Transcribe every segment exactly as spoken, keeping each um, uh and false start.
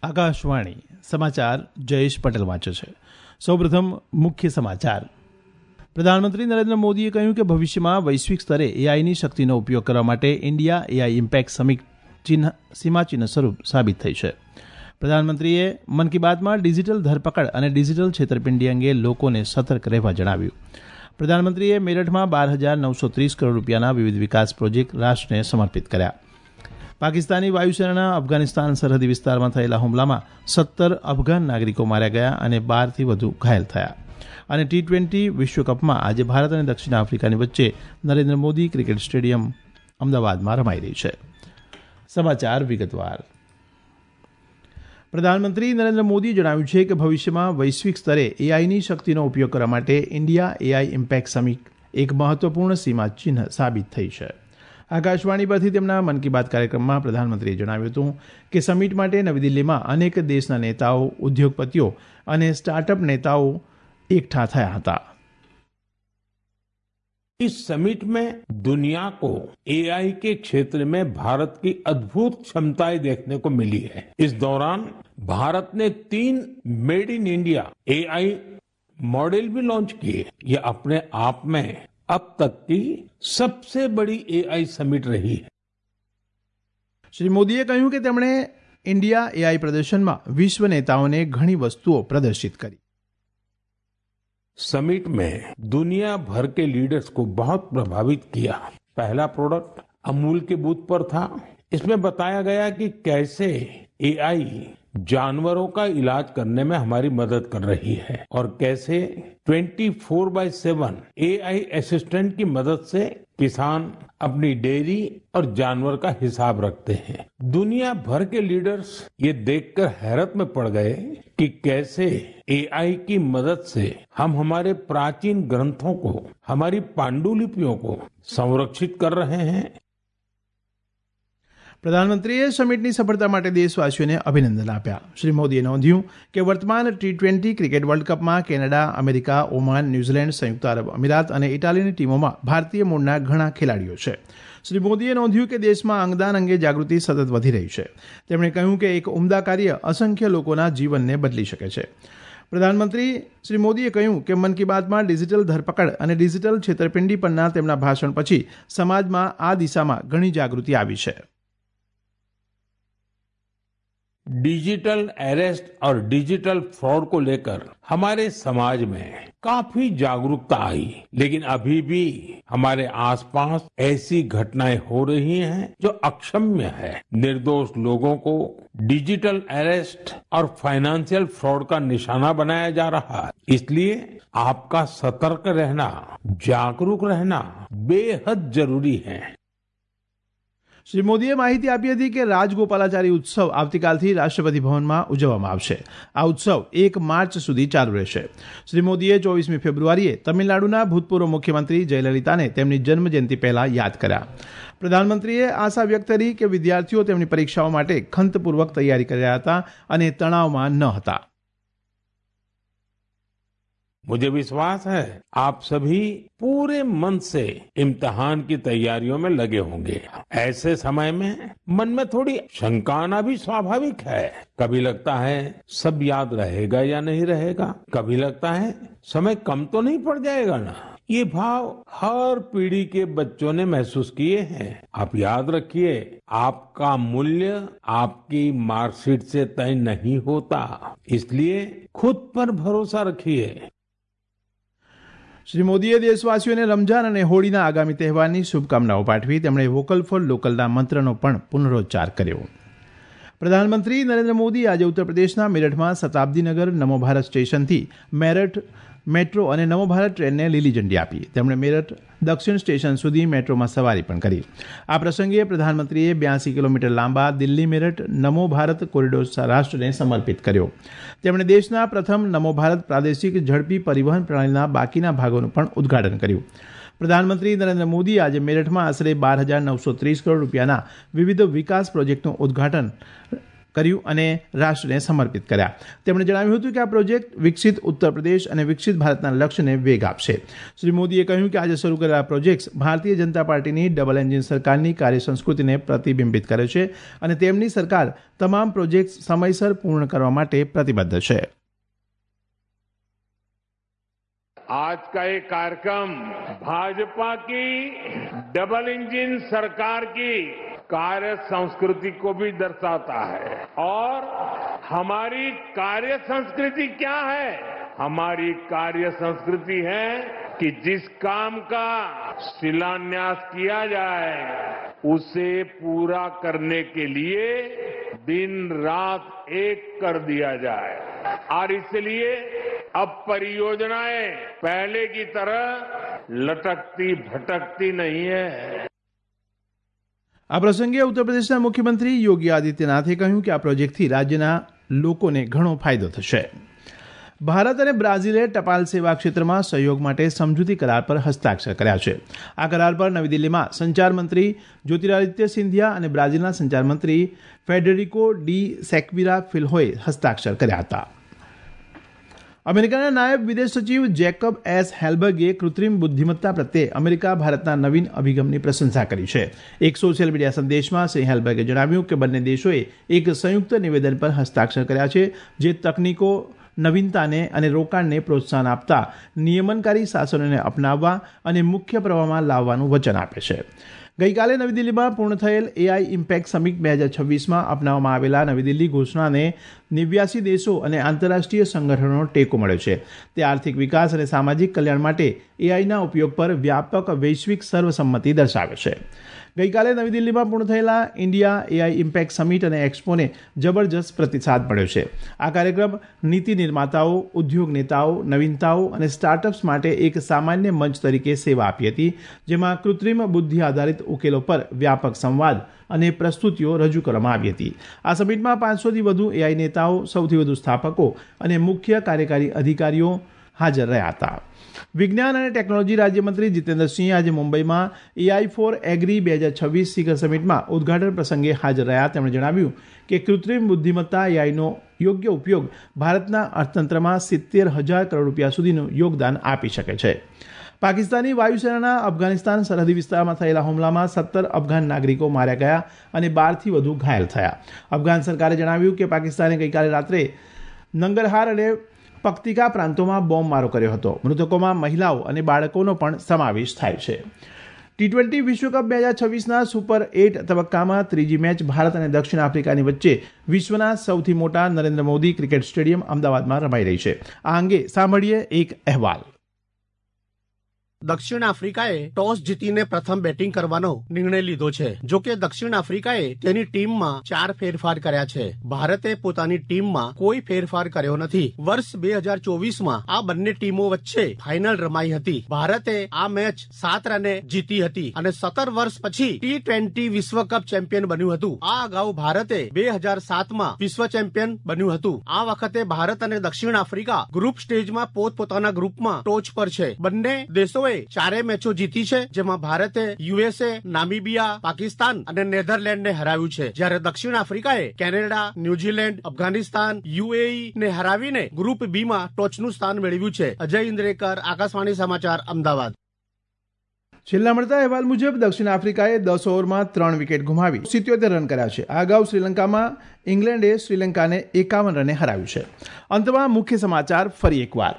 આકાશવાણી સમાચાર જયેશ પટેલ વાંચે છે. સૌપ્રથમ મુખ્ય સમાચાર. પ્રધાનમંત્રી નરેન્દ્ર મોદીએ કહ્યું કે ભવિષ્યમાં વૈશ્વિક સ્તરે એઆઈની શક્તિનો ઉપયોગ કરવા માટે ઇન્ડિયા એઆઈ ઇમ્પેક્ટ સમિટ ચિહ્ન સીમાચિહ્ન સ્વરૂપ સાબિત થઈ છે. પ્રધાનમંત્રીએ મન કી બાતમાં ડિજિટલ ધરપકડ અને ડિજિટલ છેતરપિંડી અંગે લોકોને સતર્ક રહેવા જણાવ્યું. પ્રધાનમંત્રીએ મેરઠમાં બાર હજાર નવસો ત્રીસ કરોડ રૂપિયાના વિવિધ વિકાસ પ્રોજેક્ટ રાષ્ટ્રને સમર્પિત કર્યા. પાકિસ્તાની વાયુસેનાના અફઘાનિસ્તાન સરહદી વિસ્તારમાં થયેલા હુમલામાં સત્તર અફઘાન નાગરિકો માર્યા ગયા અને બારથી વધુ ઘાયલ થયા. અને ટી ટ્વેન્ટી વિશ્વકપમાં આજે ભારત અને દક્ષિણ આફ્રિકાની વચ્ચે નરેન્દ્ર મોદી ક્રિકેટ સ્ટેડિયમ અમદાવાદમાં રમાઈ રહી છે. સમાચાર વિગતવાર. પ્રધાનમંત્રી નરેન્દ્ર મોદીએ જણાવ્યું છે કે ભવિષ્યમાં વૈશ્વિક સ્તરે એઆઈની શક્તિનો ઉપયોગ કરવા માટે ઇન્ડિયા એઆઈ ઇમ્પેક્ટ સમિટ એક મહત્વપૂર્ણ સીમાચિહ્ન સાબિત થઈ છે. આકાશવાણી પરથી તેમના મન કી બાત કાર્યક્રમમાં પ્રધાનમંત્રીએ જણાવ્યું હતું કે સમિટ માટે નવી દિલ્હીમાં અનેક દેશના નેતાઓ, ઉદ્યોગપતિઓ અને સ્ટાર્ટઅપ નેતાઓ એકઠા થયા હતા. इस समिट में दुनिया को एआई के क्षेत्र में भारत की अद्भुत क्षमताएं देखने को मिली है. इस दौरान भारत ने तीन made in India AI model भी लॉन्च किए. ये अपने आप में अब तक की सबसे बड़ी एआई समिट रही है. શ્રી મોદીએ કહ્યું કે તેમણે ઇન્ડિયા એઆઈ પ્રદર્શનમાં વિશ્વ નેતાઓને ઘણી વસ્તુઓ પ્રદર્શિત કરી. समिट में दुनिया भर के लीडर्स को बहुत प्रभावित किया. पहला प्रोडक्ट अमूल के बूथ पर था. इसमें बताया गया कि कैसे एआई जानवरों का इलाज करने में हमारी मदद कर रही है और कैसे चौबीस बाय सात एआई असिस्टेंट की मदद से किसान अपनी डेयरी और जानवर का हिसाब रखते हैं. दुनिया भर के लीडर्स ये देखकर हैरत में पड़ गए कि कैसे एआई की मदद से हम हमारे प्राचीन ग्रंथों को, हमारी पांडुलिपियों को संरक्षित कर रहे हैं. પ્રધાનમંત્રીએ સમિટની સફળતા માટે દેશવાસીઓને અભિનંદન આપ્યા. શ્રી મોદીએ નોંધ્યું કે વર્તમાન ટી ટ્વેન્ટી ક્રિકેટ વર્લ્ડ કપમાં કેનેડા, અમેરિકા, ઓમાન, ન્યૂઝીલેન્ડ, સંયુક્ત આરબ અમીરાત અને ઇટાલીની ટીમોમાં ભારતીય મૂળના ઘણા ખેલાડીઓ છે. શ્રી મોદીએ નોંધ્યું કે દેશમાં અંગદાન અંગે જાગૃતિ સતત વધી રહી છે. તેમણે કહ્યું કે એક ઉમદા કાર્ય અસંખ્ય લોકોના જીવનને બદલી શકે છે. પ્રધાનમંત્રી શ્રી મોદીએ કહ્યું કે મન કી બાતમાં ડિજિટલ ધરપકડ અને ડિજિટલ છેતરપિંડી પરના તેમના ભાષણ પછી સમાજમાં આ દિશામાં ઘણી જાગૃતિ આવી છે. डिजिटल अरेस्ट और डिजिटल फ्रॉड को लेकर हमारे समाज में काफी जागरूकता आई, लेकिन अभी भी हमारे आसपास ऐसी घटनाएं हो रही हैं जो अक्षम्य है. निर्दोष लोगों को डिजिटल अरेस्ट और फाइनेंशियल फ्रॉड का निशाना बनाया जा रहा है. इसलिए आपका सतर्क रहना, जागरूक रहना बेहद जरूरी है. શ્રી મોદીએ માહિતી આપી હતી કે રાજગોપાલાચારી ઉત્સવ આવતીકાલથી રાષ્ટ્રપતિ ભવનમાં ઉજવવામાં આવશે. આ ઉત્સવ એક માર્ચ સુધી ચાલુ રહેશે. શ્રી મોદીએ ચોવીસમી ફેબ્રુઆરીએ તમિલનાડુના ભૂતપૂર્વ મુખ્યમંત્રી જયલલિતાને તેમની જન્મજયંતિ પહેલા યાદ કર્યા. પ્રધાનમંત્રીએ આશા વ્યક્ત કરી કે વિદ્યાર્થીઓ તેમની પરીક્ષાઓ માટે ખંતપૂર્વક તૈયારી કરી રહ્યા હતા અને તણાવમાં ન હતા. मुझे विश्वास है आप सभी पूरे मन से इम्तिहान की तैयारियों में लगे होंगे. ऐसे समय में मन में थोड़ी शंका आना भी स्वाभाविक है. कभी लगता है सब याद रहेगा या नहीं रहेगा, कभी लगता है समय कम तो नहीं पड़ जाएगा ना. ये भाव हर पीढ़ी के बच्चों ने महसूस किए हैं. आप याद रखिए, आपका मूल्य आपकी मार्कशीट से तय नहीं होता. इसलिए खुद पर भरोसा रखिए. શ્રી મોદીએ દેશવાસીઓને રમઝાન અને હોળીના આગામી તહેવારની શુભકામનાઓ પાઠવી. તેમણે વોકલ ફોર લોકલના મંત્રનો પણ પુનરોચ્ચાર કર્યો. પ્રધાનમંત્રી નરેન્દ્ર મોદી આજે ઉત્તર પ્રદેશના મેરઠમાં શતાબ્દીનગર નમો ભારત સ્ટેશનથી મેરઠ મેટ્રો અને નમો ભારત ટ્રેનને લીલી ઝંડી આપી. તેમણે મેરઠ દક્ષિણ સ્ટેશન સુધી મેટ્રોમાં સવારી પણ કરી. આ પ્રસંગે પ્રધાનમંત્રીએ બ્યાસી કિલોમીટર લાંબા દિલ્હી મેરઠ નમો ભારત કોરિડોર રાષ્ટ્રને સમર્પિત કર્યો. તેમણે દેશના પ્રથમ નમો ભારત પ્રાદેશિક ઝડપી પરિવહન પ્રણાલીના બાકીના ભાગોનું પણ ઉદઘાટન કર્યું. પ્રધાનમંત્રી નરેન્દ્ર મોદી આજે મેરઠમાં આશરે બાર હજાર નવસો ત્રીસ કરોડ રૂપિયાના વિવિધ વિકાસ પ્રોજેક્ટનું ઉદઘાટન કર્યું અને રાષ્ટ્રને સમર્પિત કર્યા. તેમણે જણાવ્યું હતું કે આ પ્રોજેક્ટ વિકસિત ઉત્તર પ્રદેશ અને વિકસિત ભારતના લક્ષ્યને વેગ આપશે. શ્રી મોદીએ કહ્યું કે આજે શરૂ કરેલા પ્રોજેક્ટ્સ ભારતીય જનતા પાર્ટીની ડબલ એન્જિન સરકારની કાર્ય સંસ્કૃતિને પ્રતિબિંબિત કરે છે અને તેમની સરકાર તમામ પ્રોજેક્ટ્સ સમયસર પૂર્ણ કરવા માટે પ્રતિબદ્ધ છે. आज का ये कार्यक्रम भाजपा की डबल इंजन सरकार की कार्य संस्कृति को भी दर्शाता है और हमारी कार्य संस्कृति क्या है? हमारी कार्य संस्कृति है कि जिस काम का शिलान्यास किया जाए उसे पूरा करने के लिए दिन रात एक कर दिया जाए और इसलिए अब परियोजनाएं पहले की तरह लटकती भटकती नहीं है. આ પ્રસંગે ઉત્તર પ્રદેશના મુખ્યમંત્રી યોગી આદિત્યનાથે કહ્યું કે આ પ્રોજેક્ટથી રાજ્યના લોકોને ઘણો ફાયદો થશે. ભારત અને બ્રાઝિલે ટપાલ સેવા ક્ષેત્રમાં સહયોગ માટે સમજૂતી કરાર પર હસ્તાક્ષર કર્યા છે. આ કરાર પર નવી દિલ્હીમાં સંચાર મંત્રી જ્યોતિરાદિત્ય સિંધિયા અને બ્રાઝિલના સંચાર મંત્રી ફેડરિકો ડી સેક્વિરા ફિલ્હોએ હસ્તાક્ષર કર્યા હતા. અમેરિકાના નાયબ વિદેશ સચિવ જેકબ એસ હેલ્બર્ગે કૃત્રિમ બુદ્ધિમત્તા પ્રત્યે અમેરિકા ભારતના નવીન અભિગમની પ્રશંસા કરી છે. એક સોશિયલ મીડિયા સંદેશમાં શ્રી હેલ્બર્ગે જણાવ્યું કે બંને દેશોએ એક સંયુક્ત નિવેદન પર હસ્તાક્ષર કર્યા છે જે તકનીકો નવીનતાને અને રોકાણને પ્રોત્સાહન આપતા નિયમનકારી શાસનોને અપનાવવા અને મુખ્ય પ્રવાહમાં લાવવાનું વચન આપે છે. ગઈકાલે નવી દિલ્હીમાં પૂર્ણ થયેલ એઆઈ ઇમ્પેક્ટ સમિટ બે હજાર છવ્વીસમાં અપનાવવામાં આવેલા નવી દિલ્હી ઘોષણાને નેવ્યાસી દેશો અને આંતરરાષ્ટ્રીય સંગઠનોનો ટેકો મળ્યો છે. તે આર્થિક વિકાસ અને સામાજિક કલ્યાણ માટે એઆઈના ઉપયોગ પર વ્યાપક વૈશ્વિક સર્વસંમતિ દર્શાવે છે. ગઈકાલે નવી દિલ્હીમાં પૂર્ણ થયેલા ઇન્ડિયા એઆઈ ઇમ્પેક્ટ સમિટ અને એક્સપોને જબરજસ્ત પ્રતિસાદ મળ્યો છે. આ કાર્યક્રમ નીતિ નિર્માતાઓ, ઉદ્યોગ નેતાઓ, નવીનતાઓ અને સ્ટાર્ટઅપ્સ માટે એક સામાન્ય મંચ તરીકે સેવા આપી હતી, જેમાં કૃત્રિમ બુદ્ધિ આધારિત ઉકેલો પર વ્યાપક સંવાદ અને પ્રસ્તુતિઓ રજૂ કરવામાં આવી હતી. આ સમિટમાં પાંચસોથી વધુ એઆઈ નેતાઓ, સૌથી વધુ સ્થાપકો અને મુખ્ય કાર્યકારી અધિકારીઓ હાજર રહ્યા હતા. વિજ્ઞાન અને ટેકનોલોજી રાજ્યમંત્રી જીતેન્દ્રસિંહ આજે મુંબઈમાં એઆઈ ફોર એગ્રી બે હજાર છવ્વીસ શિખર સમિટમાં ઉદઘાટન પ્રસંગે હાજર રહ્યા. તેમણે જણાવ્યું કે કૃત્રિમ બુદ્ધિમત્તા એઆઈનો યોગ્ય ઉપયોગ ભારતના અર્થતંત્રમાં સિત્તેર હજાર કરોડ રૂપિયા સુધીનું યોગદાન આપી શકે છે. પાકિસ્તાની વાયુસેનાના અફઘાનિસ્તાન સરહદી વિસ્તારમાં થયેલા હુમલામાં સત્તર અફઘાન નાગરિકો માર્યા ગયા અને બારથી વધુ ઘાયલ થયા. અફઘાન સરકારે જણાવ્યું કે પાકિસ્તાને ગઈકાલે રાત્રે નંગરહાર અને પક્તિકા પ્રાંતોમાં બોમ્બમારો કર્યો હતો. મૃતકોમાં મહિલાઓ અને બાળકોનો પણ સમાવેશ થાય છે. ટી ટ્વેન્ટી વિશ્વકપ બે હજાર છવ્વીસના સુપર એટ તબક્કામાં ત્રીજી મેચ ભારત અને દક્ષિણ આફ્રિકાની વચ્ચે વિશ્વના સૌથી મોટા નરેન્દ્ર મોદી ક્રિકેટ સ્ટેડિયમ અમદાવાદમાં રમાઈ રહી છે. આ અંગે સાંભળીએ એક અહેવાલ. દક્ષિણ આફ્રિકાએ ટોસ જીતીને પ્રથમ બેટિંગ કરવાનો નિર્ણય લીધો છે. જો કે દક્ષિણ આફ્રિકાએ તેની ટીમમાં ચાર ફેરફાર કર્યા છે. ભારતે પોતાની ટીમમાં કોઈ ફેરફાર કર્યો નથી. વર્ષ બે હજાર ચોવીસમાં આ બંને ટીમો વચ્ચે ફાઇનલ રમાઈ હતી. ભારતે આ મેચ સાત રને જીતી હતી અને સત્તર વર્ષ પછી ટી ટ્વેન્ટી વિશ્વકપ ચેમ્પિયન બન્યું હતું. આ અગાઉ ભારતે બે હજાર સાતમાં વિશ્વ ચેમ્પિયન બન્યું હતું. આ વખતે ભારત અને દક્ષિણ આફ્રિકા ગ્રુપ સ્ટેજમાં પોતપોતાના ગ્રુપમાં ટોચ પર છે. બંને દેશોએ ચારે મેચો જીતી છે, જેમાં ભારતે યુએસએ, નામીબિયા, પાકિસ્તાન અને નેધરલેન્ડને હરાવ્યું છે, જ્યારે દક્ષિણ આફ્રિકાએ કેનેડા, ન્યુઝીલેન્ડ, અફઘાનિસ્તાન, યુએઈ ને હરાવીને ગ્રુપ બી માં ટોચનું સ્થાન મેળવ્યું છે. અજય ઇન્દ્રેકર, આકાશવાણી સમાચાર, અમદાવાદ. છેલ્લા મળતા અહેવાલ મુજબ દક્ષિણ આફ્રિકાએ દસ ઓવરમાં ત્રણ વિકેટ ગુમાવી સિત્યોતેર રન કર્યા છે. આ અગાઉ શ્રીલંકામાં ઇંગ્લેન્ડે શ્રીલંકાને એકાવન રને હરાવ્યું છે. અંતમાં મુખ્ય સમાચાર ફરી એકવાર.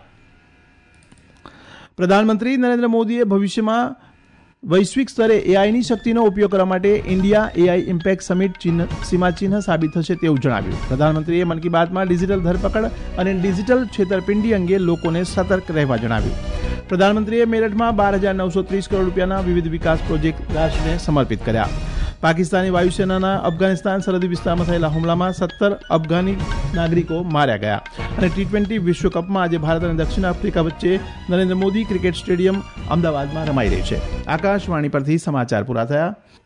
પ્રધાનમંત્રી નરેન્દ્ર મોદીએ ભવિષ્યમાં વૈશ્વિક સ્તરે એઆઈની શક્તિનો ઉપયોગ કરવા માટે ઇન્ડિયા એઆઈ ઇમ્પેક્ટ સમિટ સીમાચિહ્ન સાબિત થશે તેવું જણાવ્યું. પ્રધાનમંત્રીએ મન કી બાતમાં ડિજિટલ ધરપકડ અને ડિજિટલ છેતરપિંડી અંગે લોકોને સતર્ક રહેવા જણાવ્યું. પ્રધાનમંત્રીએ મેરઠમાં બાર હજાર નવસો ત્રીસ કરોડ રૂપિયાના વિવિધ વિકાસ પ્રોજેક્ટ રાષ્ટ્રને સમર્પિત કર્યા. પાકિસ્તાની વાયુસેનાના અફઘાનિસ્તાન સરહદી વિસ્તારમાં થયેલા હુમલામાં સત્તર અફઘાની નાગરિકો માર્યા ગયા. અને ટી ટ્વેન્ટી વિશ્વકપમાં આજે ભારત અને દક્ષિણ આફ્રિકા વચ્ચે નરેન્દ્ર મોદી ક્રિકેટ સ્ટેડિયમ અમદાવાદમાં રમાઈ રહી છે. આકાશવાણી પરથી સમાચાર પૂરા થયા.